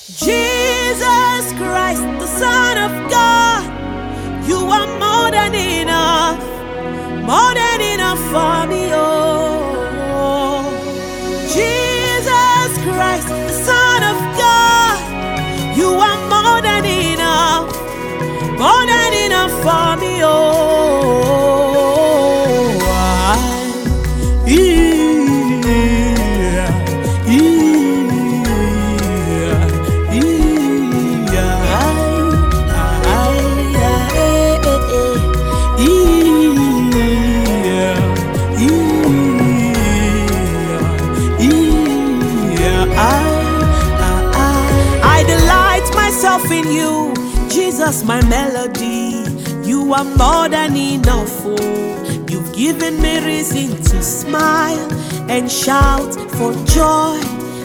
Jesus Christ, the Son of God, you are more than enough for me, oh. Jesus Christ, the Son of God, you are more than enough for me, oh. I delight myself in you, Jesus, my melody. You are more than enough, oh. You've given me reason to smile and shout for joy.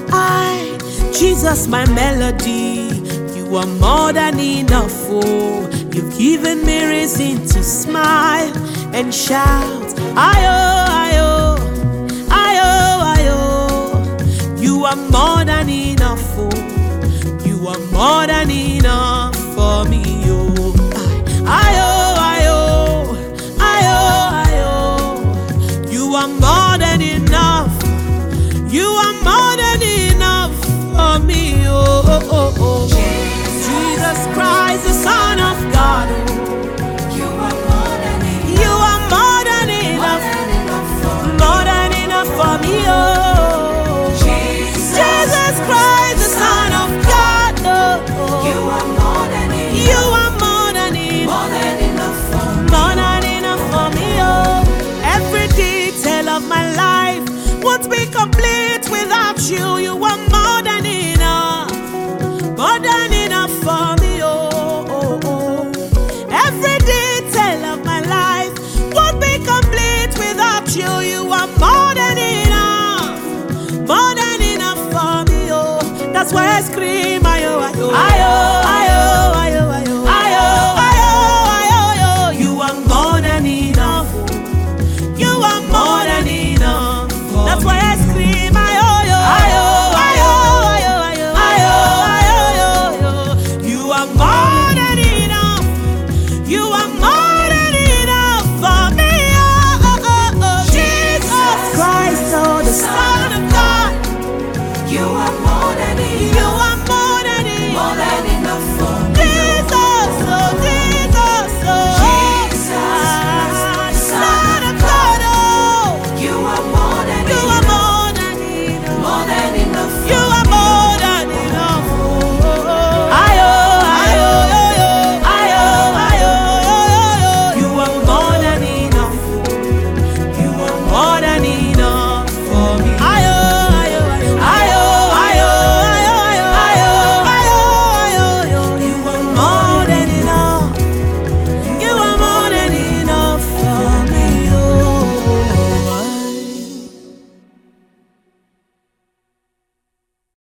Jesus, my melody. You are more than enough, oh. You've given me reason to smile and shout. Ayo, ayo, ayo. You are more than enough, oh. You are more than enough for me, oh. Ayo, ayo, ayo, ayo. You are more than enough. You are more than enough for me, oh, oh, oh. Jesus Christ, the Son of God, oh. You are more than enough. You are more than enough. More than enough for me, oh. Jesus Christ, the Son of God, oh. You are more than enough. You are more than enough. More than enough for me. More than enough for me, oh. Every detail of my life won't be complete without you. You are more than enough. More than enough for me, oh, oh, oh. Every detail of my life won't be complete without you. You are more than enough. More than enough for me, oh. That's why I scream, ayo, ayo, ayo, ayo, ayo, ayo, ayo, ayo, ayo, ayo. You are more than enough. You are more than enough. That's why I scream, ayo, ayo, ayo, ayo, ayo, ayo, ayo, ayo, ayo. You are more than enough. You are more than enough for me, oh, oh, oh, oh. Jesus Christ, oh, the Son of God. You are more than enough. You are more than More enough. than enough for me.